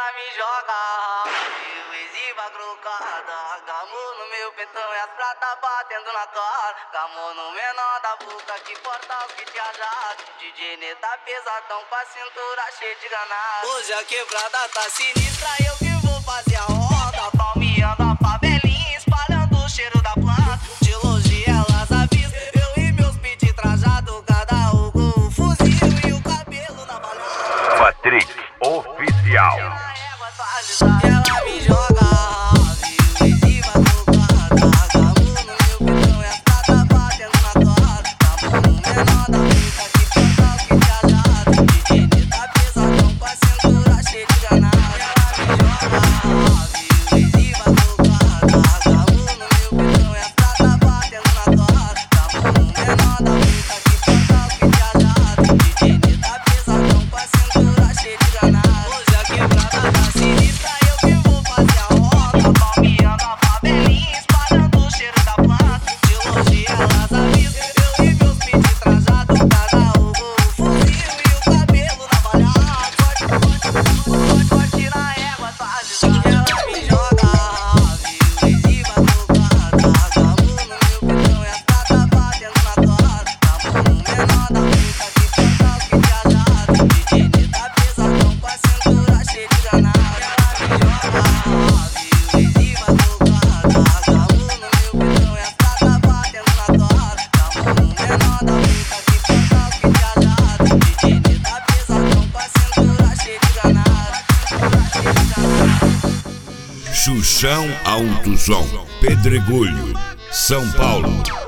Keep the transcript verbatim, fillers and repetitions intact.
ela me joga, eu exiba crocada. Gamou no meu pentão e as pratas batendo na cara. Gamou no menor da boca que porta o que te ajada. D J Neta pesadão com a cintura cheia de ganado. Hoje a quebrada tá sinistra, eu que vou fazer a roda. Palmeando a favelinha, espalhando o cheiro da planta. De longe elas avisam, eu e meus pit trajado. Cada um com o fuzil e o cabelo na balada. Patrick Oficial. Ela me joga, viu, exiba crocada. Gamou no meu pentão e as pratas batendo na cara. Gamou no menor da boca que porta o que te ajada. D J Neta pesadão com a cintura cheia de ganado. Ela me joga, viu, exiba crocada. Gamou no meu pentão e as pratas batendo na cara. Gamou no menor da boca que porta o que te ajada. D J Neta pesadão com a cintura cheia de ganado. Hoje a quebrada tá sinistra, eu que vou fazer a roda. Palmeando a favelinha, espalhando o cheiro da planta. De longe elas avisam, eu e meus pit trajado. Cada um com o fuzil e o cabelo na balhada. Corte, corte, corte, corte na régua, tá avisado. Ela me joga, viu, exiba crocada. Gamou no meu pentão e as pratas batendo na cara. Gamou no menor da boca que porta o que te ajada. D J Neta pesadão com a cintura cheia de ganado. Ela me joga, viu, exiba crocada. Gamou no meu pentão e as pratas batendo na cara. Gamou no menor da boca que porta o que te ajada. D J Neta pesadão com a cintura cheia de ganado. Cintura cheia de ganado. Xuxão Alto Som, Pedregulho, São Paulo.